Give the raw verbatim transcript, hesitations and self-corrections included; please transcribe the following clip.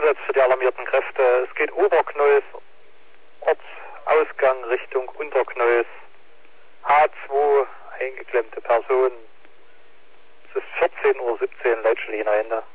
Einsatz für die alarmierten Kräfte. Es geht Oberknolls, Ortsausgang Richtung Unterknolls. H zwei, eingeklemmte Person. Es ist vierzehn Uhr siebzehn, Leitstelle Ende.